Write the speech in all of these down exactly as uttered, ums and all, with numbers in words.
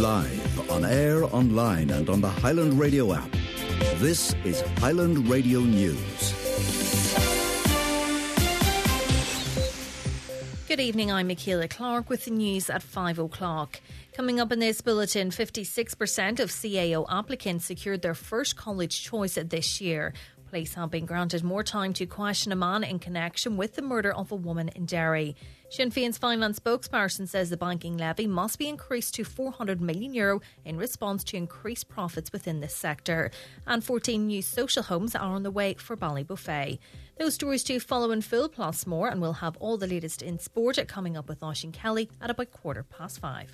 Live, on air, online and on the Highland Radio app. This is Highland Radio News. Good evening, I'm Michaela Clark with the news at five o'clock. Coming up in this bulletin, fifty-six percent of C A O applicants secured their first college choice this year. Police have been granted more time to question a man in connection with the murder of a woman in Derry. Sinn Féin's finance spokesperson says the banking levy must be increased to four hundred million euro in response to increased profits within this sector. And fourteen new social homes are on the way for Ballybuffet. Those stories to follow in full, plus more, and we'll have all the latest in sport coming up with Oisín Kelly at about quarter past five.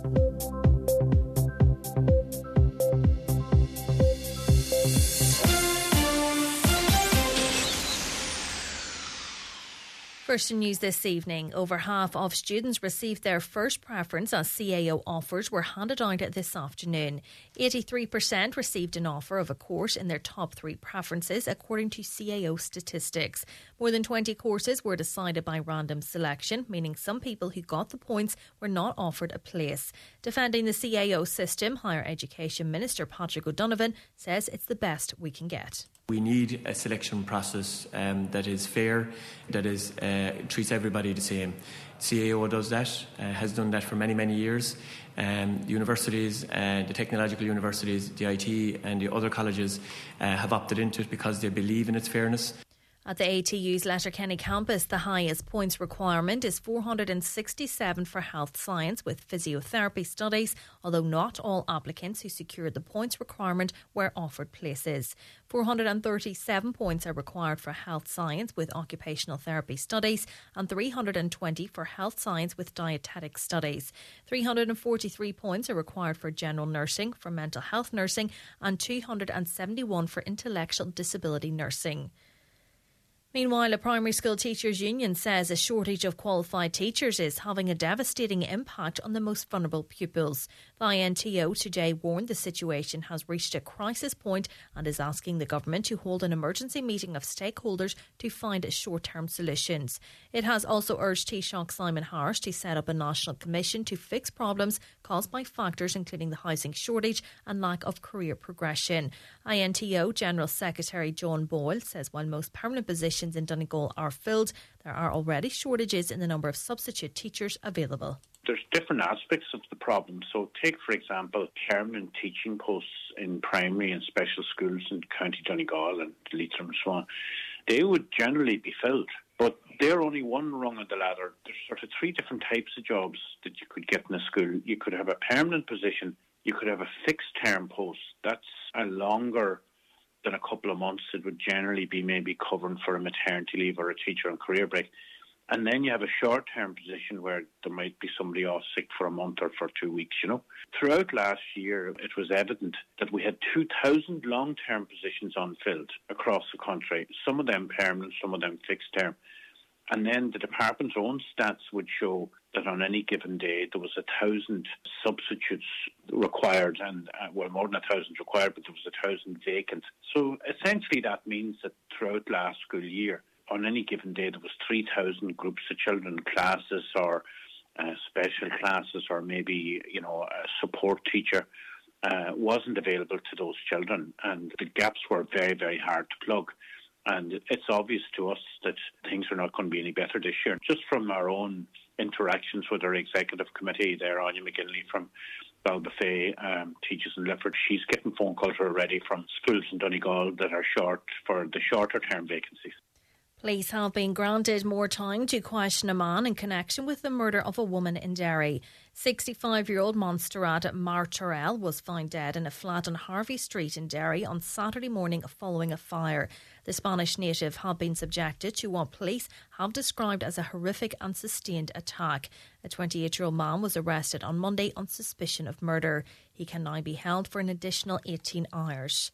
First in news this evening, over half of students received their first preference as C A O offers were handed out this afternoon. eighty-three percent received an offer of a course in their top three preferences, according to C A O statistics. More than twenty courses were decided by random selection, meaning some people who got the points were not offered a place. Defending the C A O system, Higher Education Minister Patrick O'Donovan says it's the best we can get. We need a selection process um, that is fair, that is uh, treats everybody the same. C A O does that, uh, has done that for many, many years. Um, the universities, uh, the technological universities, the I T and the other colleges uh, have opted into it because they believe in its fairness. At the A T U's Letterkenny campus, the highest points requirement is four hundred sixty-seven for health science with physiotherapy studies, although not all applicants who secured the points requirement were offered places. four hundred thirty-seven points are required for health science with occupational therapy studies and three hundred twenty for health science with dietetic studies. three hundred forty-three points are required for general nursing, for mental health nursing and two hundred seventy-one for intellectual disability nursing. Meanwhile, a primary school teachers' union says a shortage of qualified teachers is having a devastating impact on the most vulnerable pupils. The I N T O today warned the situation has reached a crisis point and is asking the government to hold an emergency meeting of stakeholders to find short-term solutions. It has also urged Taoiseach Simon Harris to set up a national commission to fix problems caused by factors including the housing shortage and lack of career progression. I N T O General Secretary John Boyle says while most permanent positions in Donegal are filled, there are already shortages in the number of substitute teachers available. There's different aspects of the problem. So take, for example, permanent teaching posts in primary and special schools in County Donegal and Leitrim and so on. They would generally be filled, but they're only one rung of the ladder. There's sort of three different types of jobs that you could get in a school. You could have a permanent position, you could have a fixed term post. That's a longer than a couple of months. It would generally be maybe covering for a maternity leave or a teacher on career break. And then you have a short-term position where there might be somebody off sick for a month or for two weeks, you know. Throughout last year, it was evident that we had two thousand long-term positions unfilled across the country, some of them permanent, some of them fixed-term. And then the department's own stats would show that on any given day there was a thousand substitutes required, and uh, well, more than a thousand required, but there was a thousand vacant. So essentially that means that throughout last school year, on any given day there was three thousand groups of children, classes or uh, special classes, or maybe, you know, a support teacher uh, wasn't available to those children, and the gaps were very, very hard to plug. And it's obvious to us that things are not going to be any better this year. Just from our own interactions with our executive committee there, Anya McGinley from Ballybuffet um, teaches in Lifford, she's getting phone calls already from schools in Donegal that are short for the shorter term vacancies. Police have been granted more time to question a man in connection with the murder of a woman in Derry. sixty-five-year-old Montserrat Martorell was found dead in a flat on Harvey Street in Derry on Saturday morning following a fire. The Spanish native had been subjected to what police have described as a horrific and sustained attack. A twenty-eight-year-old man was arrested on Monday on suspicion of murder. He can now be held for an additional eighteen hours.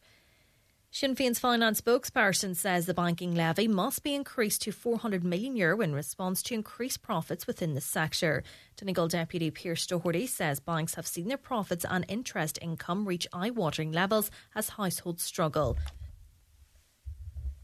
Sinn Féin's finance spokesperson says the banking levy must be increased to four hundred million euro in response to increased profits within the sector. Donegal Deputy Pierce Doherty says banks have seen their profits and interest income reach eye-watering levels as households struggle.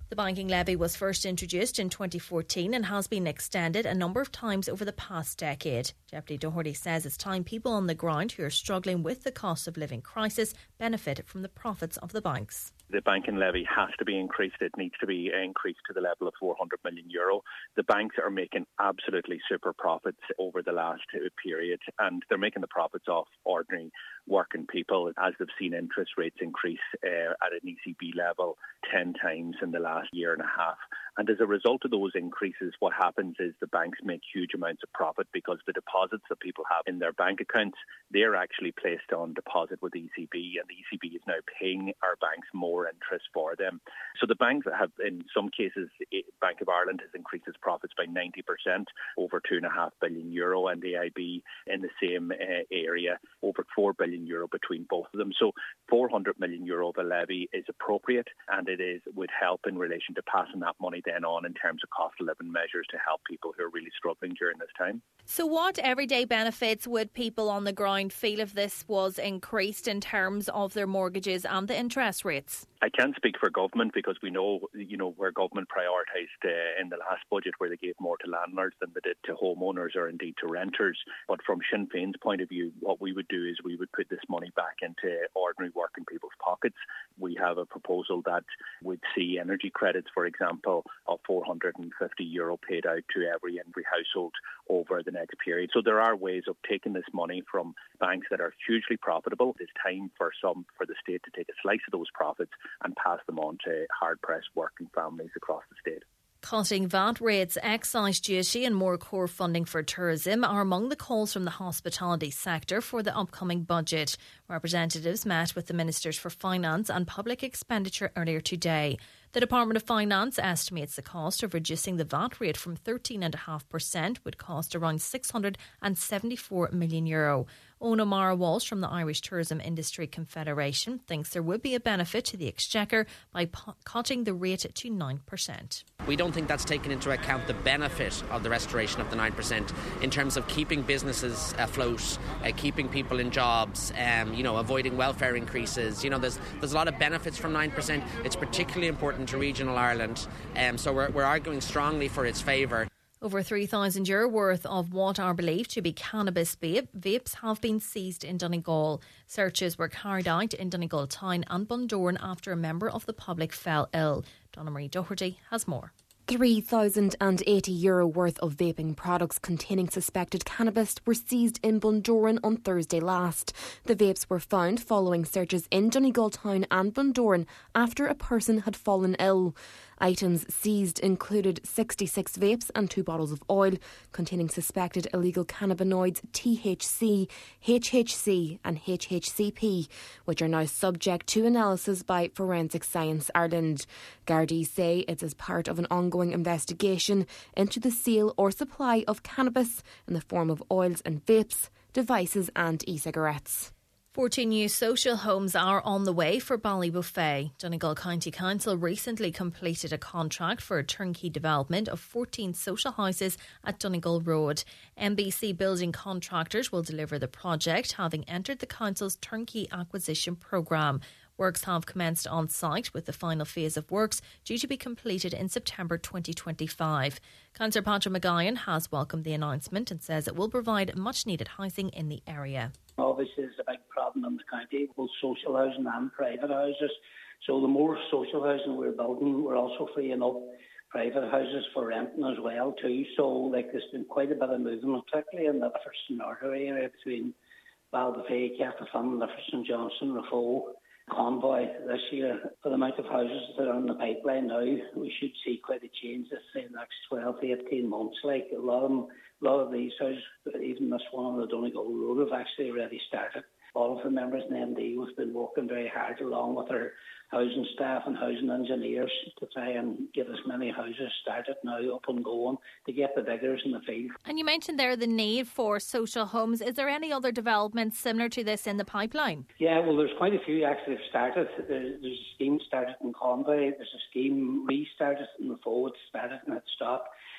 The banking levy was first introduced in twenty fourteen and has been extended a number of times over the past decade. Deputy Doherty says it's time people on the ground who are struggling with the cost of living crisis benefit from the profits of the banks. The banking levy has to be increased. It needs to be increased to the level of four hundred million euro. The banks are making absolutely super profits over the last period, and they're making the profits off ordinary working people as they've seen interest rates increase uh, at an E C B level ten times in the last year and a half. And as a result of those increases, what happens is the banks make huge amounts of profit because the deposits that people have in their bank accounts, they're actually placed on deposit with the E C B, and the E C B is now paying our banks more interest for them. So the banks have, in some cases, Bank of Ireland has increased its profits by ninety percent, over two and a half billion euro, and A I B in the same uh, area, over four billion euro between both of them. So four hundred million euro of a levy is appropriate, and it is would help in relation to passing that money then on in terms of cost of living measures to help people who are really struggling during this time. So what everyday benefits would people on the ground feel if this was increased in terms of their mortgages and the interest rates? I can't speak for government because we know, you know, where government prioritised uh, in the last budget where they gave more to landlords than they did to homeowners or indeed to renters. But from Sinn Féin's point of view, what we would do is we would put this money back into ordinary working people's pockets. We have a proposal that would see energy credits, for example, of four hundred fifty euro paid out to every every household over the next period. So there are ways of taking this money from banks that are hugely profitable. It's time for some for the state to take a slice of those profits and pass them on to hard-pressed working families across the state. Cutting V A T rates, excise duty and more core funding for tourism are among the calls from the hospitality sector for the upcoming budget. Representatives met with the Ministers for Finance and Public Expenditure earlier today. The Department of Finance estimates the cost of reducing the V A T rate from thirteen point five percent would cost around six hundred seventy-four million euro. Owen O'Mara Walsh from the Irish Tourism Industry Confederation thinks there would be a benefit to the Exchequer by p- cutting the rate to nine percent. We don't think that's taken into account the benefit of the restoration of the nine percent in terms of keeping businesses afloat, uh, keeping people in jobs, um, you know, avoiding welfare increases. You know, there's there's a lot of benefits from nine percent. It's particularly important to regional Ireland, um, so we're, we're arguing strongly for its favour. Over three thousand euro worth of what are believed to be cannabis vape, vapes have been seized in Donegal. Searches were carried out in Donegal Town and Bundoran after a member of the public fell ill. Donna Marie Doherty has more. three thousand eighty euro worth of vaping products containing suspected cannabis were seized in Bundoran on Thursday last. The vapes were found following searches in Donegal Town and Bundoran after a person had fallen ill. Items seized included sixty-six vapes and two bottles of oil containing suspected illegal cannabinoids T H C, H H C and H H C P, which are now subject to analysis by Forensic Science Ireland. Gardaí say it's as part of an ongoing investigation into the sale or supply of cannabis in the form of oils and vapes, devices and e-cigarettes. fourteen new social homes are on the way for Ballybuffet. Donegal County Council recently completed a contract for a turnkey development of fourteen social houses at Donegal Road. M B C building contractors will deliver the project, having entered the council's turnkey acquisition programme. Works have commenced on site, with the final phase of works due to be completed in September twenty twenty-five. Councillor Patrick McGuyan has welcomed the announcement and says it will provide much needed housing in the area. Obviously, there's a big problem in the county, both social housing and private houses. So the more social housing we're building, we're also freeing up private houses for renting as well too. So like there's been quite a bit of movement, particularly in the Lifford Artery area between Ballybuffet, Cathafun, Lifford, Johnson, Raffo, Convoy this year. For the amount of houses that are in the pipeline now, we should see quite a change this in the next twelve to eighteen months. Like a lot of them, a lot of these houses, even this one on the Donegal Road, have actually already started. All of the members in the M D have been working very hard along with our housing staff and housing engineers to try and get as many houses started now up and going to get the diggers in the field. And you mentioned there the need for social homes. Is there any other developments similar to this in the pipeline? Yeah, well, there's quite a few actually have started. There's, there's a scheme started in Convoy. There's a scheme restarted in the forward, started and it stopped.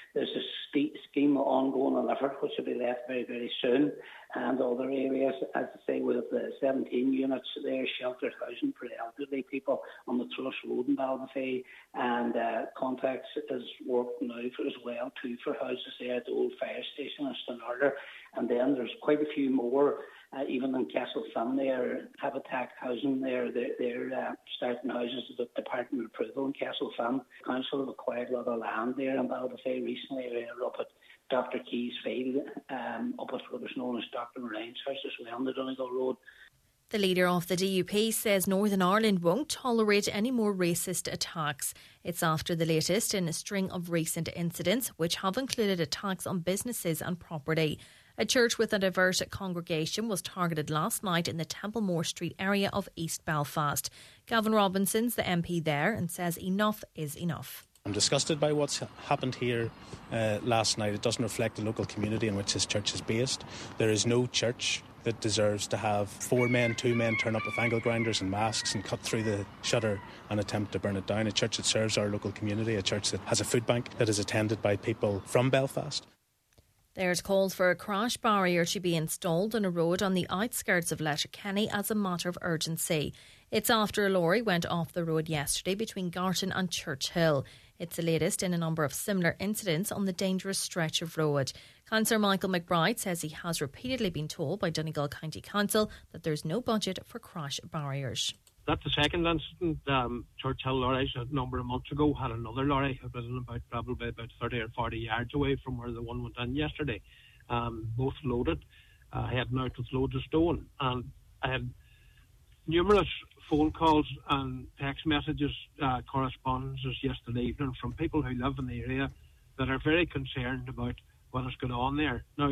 there's a st- scheme ongoing in Lifford, which will be left very, very soon. And other areas, as I say, we have the seventeen units there, sheltered housing for elderly people on the Truss Road in Balmafey. And uh, Contacts is working now for, as well, too, for houses there at the old fire station in Stonarder. And then there's quite a few more, uh, even in Castlefin there, Habitat Housing there, they're, they're uh, starting houses with Department of Approval in Castlefin. Council have acquired a lot of land there in Balmafey recently. They're up at Doctor Key's Field, um, up at what is known as Doctor Morane's house as well on the Donegal Road. The leader of the D U P says Northern Ireland won't tolerate any more racist attacks. It's after the latest in a string of recent incidents, which have included attacks on businesses and property. A church with a diverse congregation was targeted last night in the Templemore Street area of East Belfast. Gavin Robinson's the M P there and says enough is enough. I'm disgusted by what's happened here uh, last night. It doesn't reflect the local community in which this church is based. There is no church that deserves to have four men, two men turn up with angle grinders and masks and cut through the shutter and attempt to burn it down. A church that serves our local community, a church that has a food bank that is attended by people from Belfast. There's calls for a crash barrier to be installed on a road on the outskirts of Letterkenny as a matter of urgency. It's after a lorry went off the road yesterday between Garton and Churchill. It's the latest in a number of similar incidents on the dangerous stretch of road. Councillor Michael McBride says he has repeatedly been told by Donegal County Council that there's no budget for crash barriers. That's the second incident. Um, Churchill lorries a number of months ago had another lorry. It was about probably about thirty or forty yards away from where the one went in yesterday. Um, both loaded, uh, heading out with loads of stone. And I had numerous phone calls and text messages, uh, correspondences yesterday evening from people who live in the area that are very concerned about what is going on there. Now,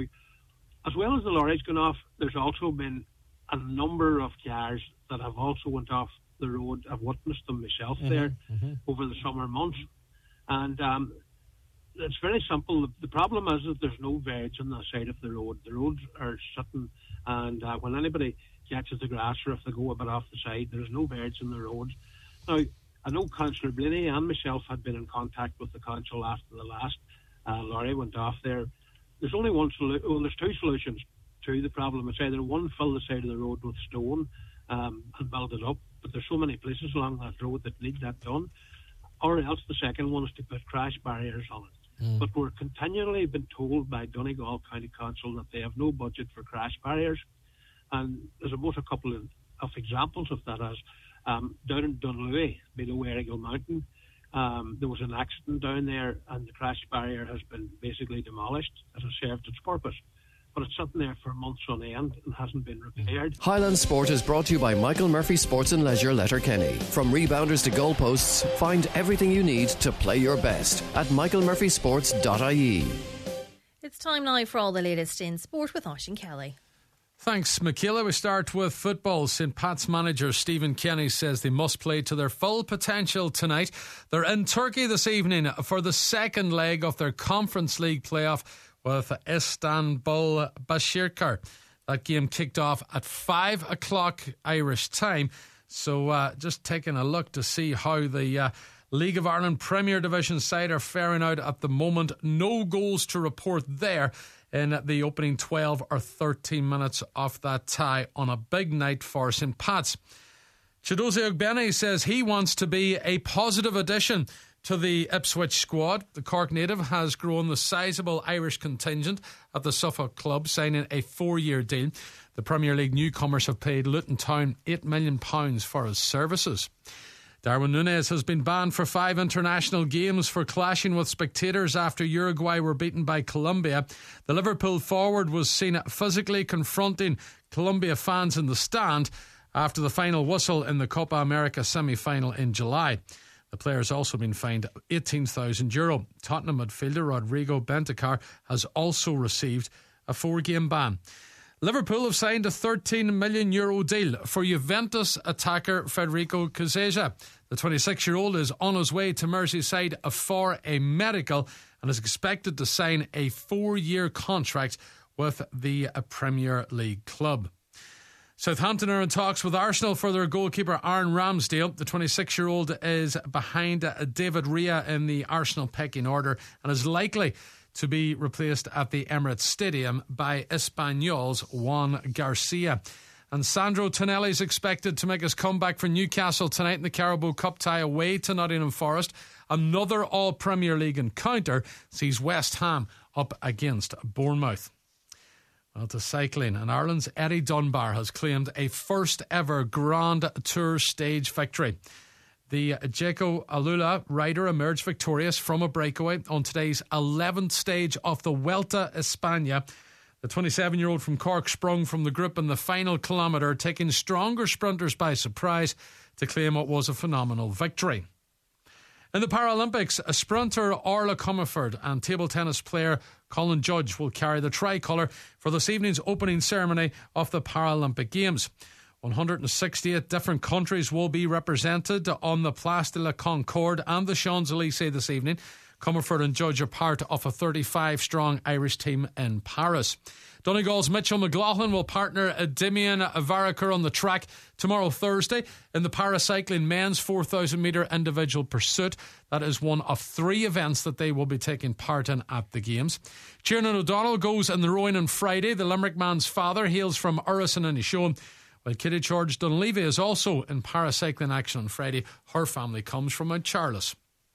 as well as the lorries going off, there's also been a number of cars that have also went off the road. I've witnessed them myself mm-hmm, there mm-hmm. over the summer months. And um, it's very simple. The, the problem is that there's no veg on the side of the road. The roads are sitting, and uh, when anybody catches the grass or if they go a bit off the side, there's no veg in the roads. Now, I know Councillor Blaney and myself had been in contact with the council after the last uh, lorry went off there. There's only one solution. Well, there's two solutions to the problem. It's either one, fill the side of the road with stone um, and build it up, but there's so many places along that road that need that done. Or else the second one is to put crash barriers on it. Mm. But we're continually been told by Donegal County Council that they have no budget for crash barriers. And there's about a couple of, of examples of that. As um, down in Dunlewy, below Errigal Mountain, um, there was an accident down there, and the crash barrier has been basically demolished. It has served its purpose, but it's sitting there for months on end and hasn't been repaired. Highland Sport is brought to you by Michael Murphy Sports and Leisure, Letterkenny. From rebounders to goalposts, find everything you need to play your best at michael murphy sports dot I E. It's time now for all the latest in sport with Oisín Kelly. Thanks, Michaela. We start with football. Saint Pat's manager Stephen Kenny says they must play to their full potential tonight. They're in Turkey this evening for the second leg of their Conference League playoff with Istanbul Başakşehir. That game kicked off at five o'clock Irish time. So uh, just taking a look to see how the uh, League of Ireland Premier Division side are faring out at the moment. No goals to report there in the opening twelve or thirteen minutes of that tie on a big night for Saint Pat's. Chidozie Ogbene says he wants to be a positive addition to the Ipswich squad. The Cork native has grown the sizeable Irish contingent at the Suffolk club, signing a four-year deal. The Premier League newcomers have paid Luton Town eight million pounds for his services. Darwin Núñez has been banned for five international games for clashing with spectators after Uruguay were beaten by Colombia. The Liverpool forward was seen physically confronting Colombia fans in the stand after the final whistle in the Copa America semi-final in July. The player has also been fined eighteen thousand euro. Tottenham midfielder Rodrigo Bentancur has also received a four-game ban. Liverpool have signed a thirteen million euro deal for Juventus attacker Federico Chiesa. The twenty-six-year-old is on his way to Merseyside for a medical and is expected to sign a four-year contract with the Premier League club. Southampton are in talks with Arsenal for their goalkeeper Aaron Ramsdale. The twenty-six-year-old is behind David Rea in the Arsenal pecking order and is likely to be replaced at the Emirates Stadium by Espanyol's Juan Garcia. And Sandro Tonelli is expected to make his comeback for Newcastle tonight in the Carabao Cup tie away to Nottingham Forest. Another all-Premier League encounter sees West Ham up against Bournemouth. Well, to cycling, and Ireland's Eddie Dunbar has claimed a first ever Grand Tour stage victory. The Jaco Alula rider emerged victorious from a breakaway on today's eleventh stage of the Vuelta a España. The twenty-seven-year-old from Cork sprung from the group in the final kilometre, taking stronger sprinters by surprise to claim what was a phenomenal victory. In the Paralympics, a sprinter Orla Comerford and table tennis player Colin Judge will carry the tricolour for this evening's opening ceremony of the Paralympic Games. one hundred sixty-eight different countries will be represented on the Place de la Concorde and the Champs-Élysées this evening. Comerford and Judge are part of a thirty-five strong Irish team in Paris. Donegal's Mitchell McLaughlin will partner Damian Varakar on the track tomorrow Thursday in the paracycling men's four thousand metre individual pursuit. That is one of three events that they will be taking part in at the Games. Kieran O'Donnell goes in the rowing on Friday. The Limerick man's father hails from Urison in Ishowen, while Kitty George Dunleavy is also in paracycling action on Friday. Her family comes from Mount Charles.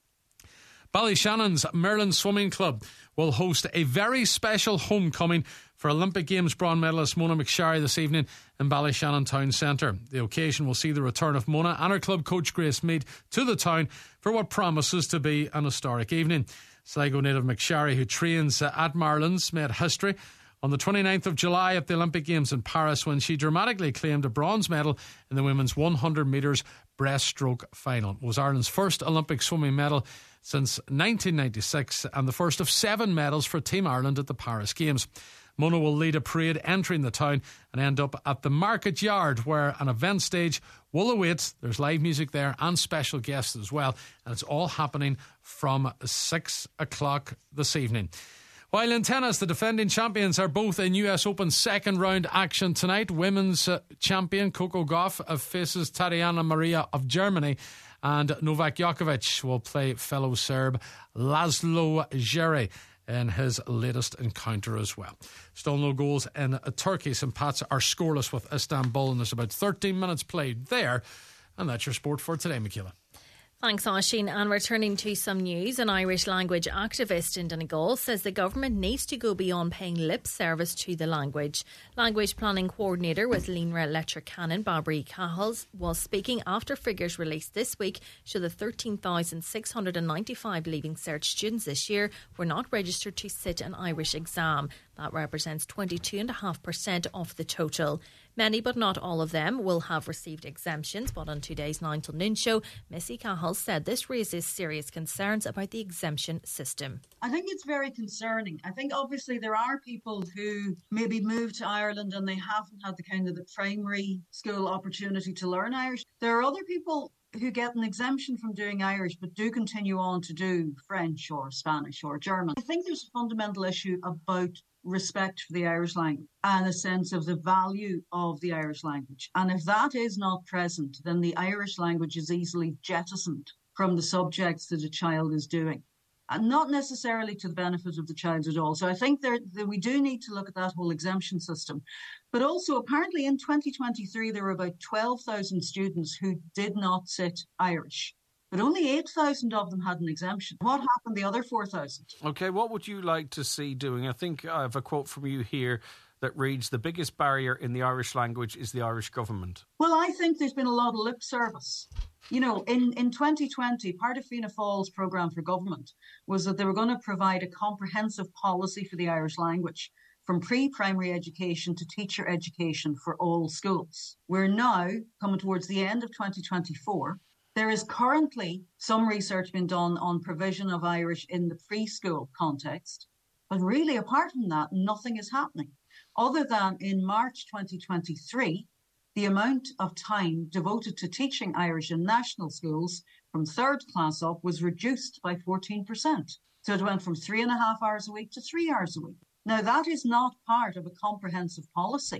Ballyshanon's Merlin Swimming Club will host a very special homecoming for Olympic Games bronze medalist Mona McSharry this evening in Ballyshannon Town Centre. The occasion will see the return of Mona and her club coach Grace Mead to the town for what promises to be an historic evening. Sligo native McSharry, who trains at Merlin's, made history on the twenty-ninth of July at the Olympic Games in Paris when she dramatically claimed a bronze medal in the women's one hundred metres breaststroke final. It was Ireland's first Olympic swimming medal since nineteen ninety-six and the first of seven medals for Team Ireland at the Paris Games. Mona will lead a parade entering the town and end up at the Market Yard, where an event stage will await. There's live music there and special guests as well, and it's all happening from six o'clock this evening. While in tennis, the defending champions are both in U S Open second round action tonight. Women's uh, champion Coco Gauff uh, faces Tatiana Maria of Germany, and Novak Djokovic will play fellow Serb Laszlo Djere in his latest encounter as well. Still no goals in uh, Turkey. Saint Pat's are scoreless with Istanbul, and there's about thirteen minutes played there. And that's your sport for today, Michaela. Thanks, Oisín. And returning to some news, an Irish language activist in Donegal says the government needs to go beyond paying lip service to the language. Language Planning Coordinator with Línra Letterkenny, Barbary Cahals, was speaking after figures released this week show that thirteen thousand six hundred ninety-five Leaving Cert students this year were not registered to sit an Irish exam. That represents twenty-two point five percent of the total. Many, but not all of them, will have received exemptions, but on today's nine till noon show, Missy Cahill said this raises serious concerns about the exemption system. I think it's very concerning. I think obviously there are people who maybe moved to Ireland and they haven't had the kind of the primary school opportunity to learn Irish. There are other people who get an exemption from doing Irish but do continue on to do French or Spanish or German. I think there's a fundamental issue about respect for the Irish language and a sense of the value of the Irish language. And if that is not present, then the Irish language is easily jettisoned from the subjects that a child is doing, and not necessarily to the benefit of the child at all. So I think there, that we do need to look at that whole exemption system. But also, apparently in twenty twenty-three, there were about twelve thousand students who did not sit Irish. But only eight thousand of them had an exemption. What happened to the other four thousand? OK, what would you like to see doing? I think I have a quote from you here that reads, the biggest barrier in the Irish language is the Irish government. Well, I think there's been a lot of lip service. You know, in, in twenty twenty, part of Fianna Fáil's programme for government was that they were going to provide a comprehensive policy for the Irish language, from pre-primary education to teacher education for all schools. We're now coming towards the end of twenty twenty-four. There is currently some research being done on provision of Irish in the preschool context, but really apart from that, nothing is happening. Other than in March twenty twenty-three, the amount of time devoted to teaching Irish in national schools from third class up was reduced by fourteen percent. So it went from three and a half hours a week to three hours a week. Now, that is not part of a comprehensive policy.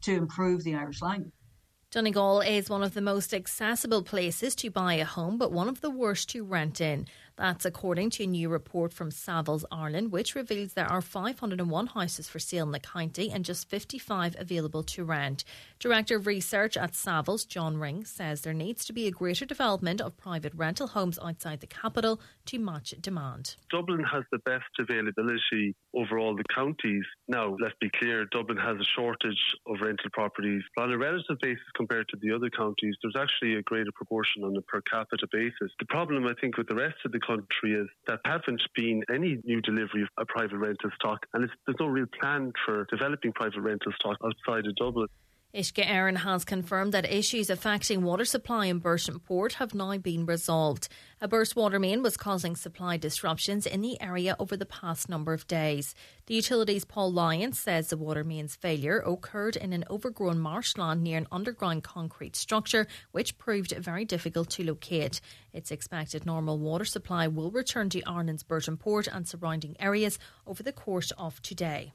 to improve the Irish language. Donegal is one of the most accessible places to buy a home, but one of the worst to rent in. That's according to a new report from Savills Ireland, which reveals there are five hundred and one houses for sale in the county and just fifty-five available to rent. Director of Research at Savills, John Ring, says there needs to be a greater development of private rental homes outside the capital to match demand. Dublin has the best availability over all the counties. Now, let's be clear, Dublin has a shortage of rental properties. On a relative basis compared to the other counties, there's actually a greater proportion on a per capita basis. The problem, I think, with the rest of the country is that there haven't been any new delivery of a private rental stock, and it's, there's no real plan for developing private rental stock outside of Dublin. Uisce Éireann has confirmed that issues affecting water supply in Burton Port have now been resolved. A burst water main was causing supply disruptions in the area over the past number of days. The utilities' Paul Lyons says the water main's failure occurred in an overgrown marshland near an underground concrete structure, which proved very difficult to locate. It's expected normal water supply will return to Ireland's Burton Port and surrounding areas over the course of today.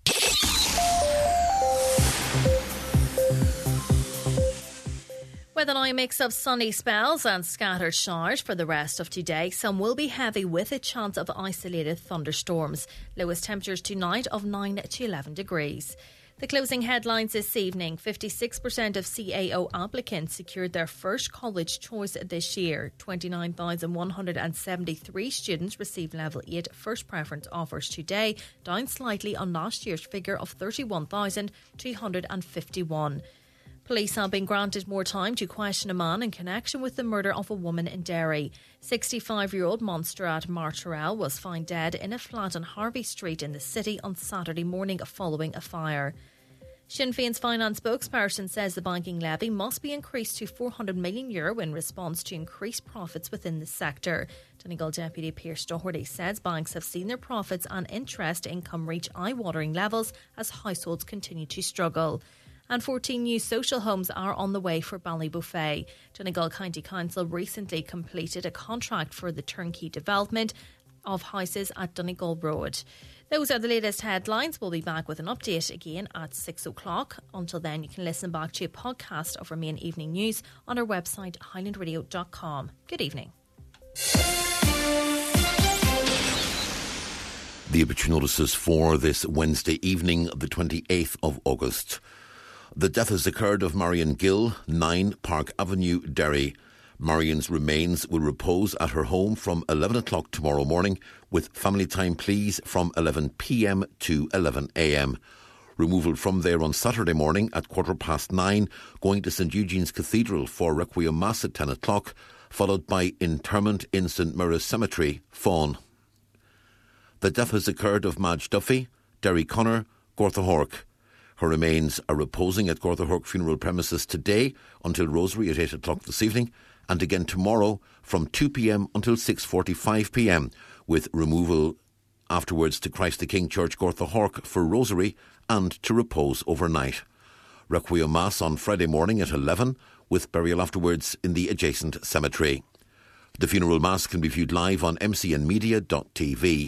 With an eye mix of sunny spells and scattered showers for the rest of today, some will be heavy with a chance of isolated thunderstorms. Lowest temperatures tonight of nine to eleven degrees. The closing headlines this evening: fifty-six percent of C A O applicants secured their first college choice this year. twenty-nine thousand one hundred seventy-three students received level eight first preference offers today, down slightly on last year's figure of thirty-one thousand two hundred fifty-one. Police have been granted more time to question a man in connection with the murder of a woman in Derry. sixty-five-year-old Montserrat Martorell was found dead in a flat on Harvey Street in the city on Saturday morning following a fire. Sinn Féin's finance spokesperson says the banking levy must be increased to four hundred million euro in response to increased profits within the sector. Donegal Deputy Pierce Doherty says banks have seen their profits and interest income reach eye-watering levels as households continue to struggle. And fourteen new social homes are on the way for Ballybofey. Donegal County Council recently completed a contract for the turnkey development of houses at Donegal Road. Those are the latest headlines. We'll be back with an update again at six o'clock. Until then, you can listen back to a podcast of our main evening news on our website, highland radio dot com. Good evening. The obituary notices for this Wednesday evening, the twenty-eighth of August. The death has occurred of Marion Gill, nine Park Avenue, Derry. Marion's remains will repose at her home from eleven o'clock tomorrow morning, with family time please from eleven p.m. to eleven a.m. Removal from there on Saturday morning at quarter past nine, going to St Eugene's Cathedral for Requiem Mass at ten o'clock, followed by interment in St Mary's Cemetery, Fawn. The death has occurred of Madge Duffy, Derry Connor, Gorthahork. Her remains are reposing at Gorthahork funeral premises today until Rosary at eight o'clock this evening, and again tomorrow from two p.m. until six forty-five p.m, with removal afterwards to Christ the King Church, Gorthahork for Rosary and to repose overnight. Requiem Mass on Friday morning at eleven, with burial afterwards in the adjacent cemetery. The funeral Mass can be viewed live on m c n media dot t v.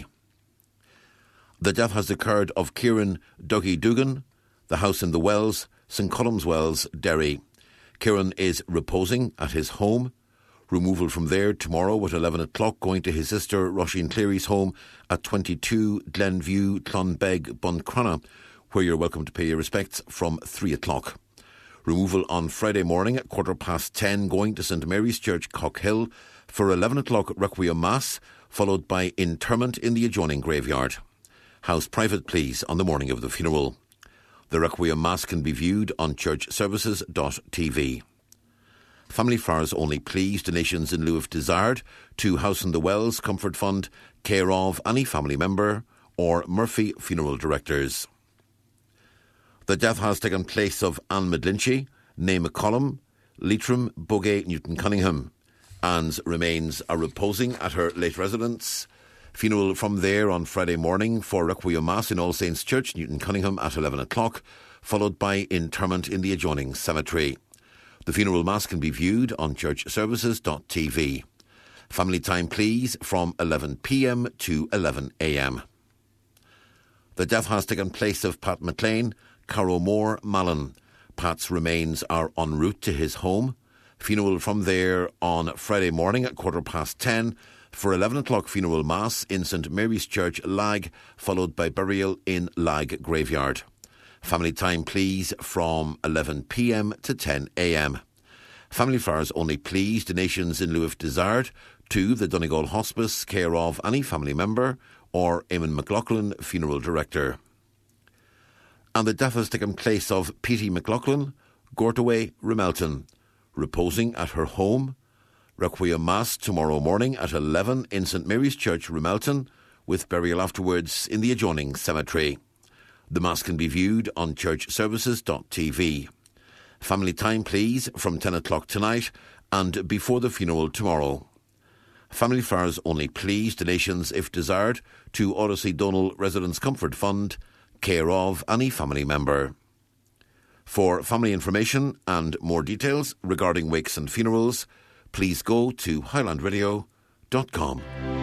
The death has occurred of Kieran Dougie Dugan, the house in the Wells, St Colum's Wells, Derry. Kieran is reposing at his home. Removal from there tomorrow at eleven o'clock, going to his sister Roisin Cleary's home at twenty-two Glenview, Clonbeg, Buncrana, where you're welcome to pay your respects from three o'clock. Removal on Friday morning at quarter past ten, going to St Mary's Church, Cockhill, for eleven o'clock Requiem Mass, followed by interment in the adjoining graveyard. House private please on the morning of the funeral. The Requiem Mass can be viewed on church services dot t v. Family Flowers Only Please donations in lieu of desired to House in the Wells Comfort Fund, care of any family member or Murphy Funeral Directors. The death has taken place of Anne Medlinchy, Nae McCollum, Leitrim, Bogey, Newton Cunningham. Anne's remains are reposing at her late residence. Funeral from there on Friday morning for Requiem Mass in All Saints Church, Newton Cunningham at eleven o'clock, followed by interment in the adjoining cemetery. The funeral Mass can be viewed on church services dot t v. Family time please from eleven p.m. to eleven a.m. The death has taken place of Pat McLean, Carrow Moore, Malin. Pat's remains are en route to his home. Funeral from there on Friday morning at quarter past ten for eleven o'clock funeral mass in St Mary's Church, Lag, followed by burial in Lag Graveyard. Family time, please, from eleven p m to ten a m. Family flowers only, please. Donations in lieu if desired to the Donegal Hospice, care of any family member or Eamon McLaughlin, funeral director. And the death has taken place of P T McLaughlin, Gortaway, Remelton, reposing at her home. Requiem Mass tomorrow morning at eleven in St Mary's Church, Remelton, with burial afterwards in the adjoining cemetery. The Mass can be viewed on church services dot t v. Family time, please, from ten o'clock tonight and before the funeral tomorrow. Family flowers only, please. Donations, if desired, to Odyssey Donal Residence Comfort Fund, care of any family member. For family information and more details regarding wakes and funerals, please go to highland radio dot com.